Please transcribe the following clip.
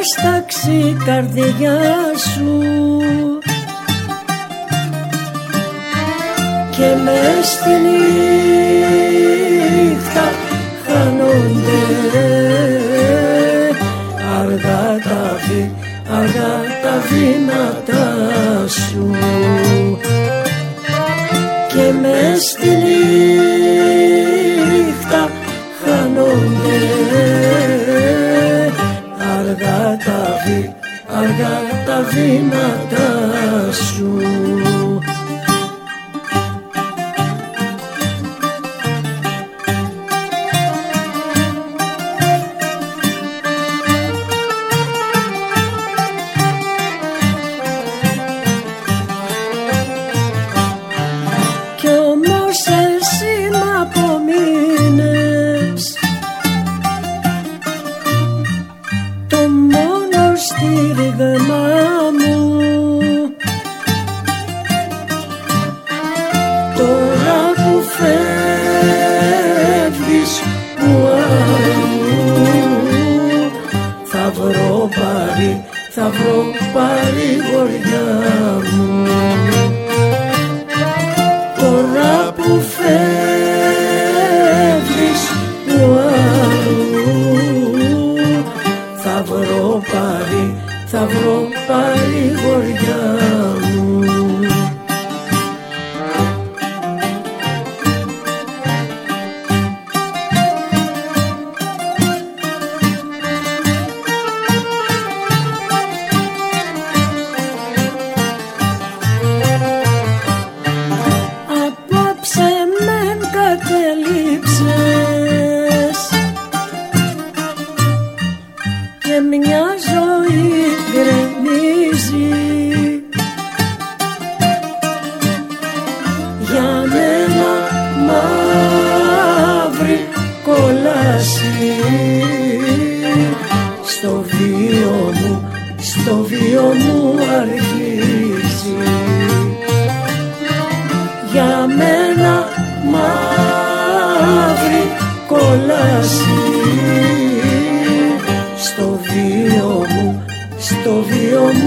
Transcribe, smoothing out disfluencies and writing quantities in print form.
βάσταξει η καρδιά σου και μες στη νύχτα χάνονται αργά τα βήματα σου και μες στη νύχτα χάνονται αργά τα βήματα σου. Θα βρω παρηγοριά μου τώρα που φεύγεις του άλλου θα βρω παρηγοριά μου. Στο βίο μου αρχίζει για μένα μαύρη κόλαση στο βίο μου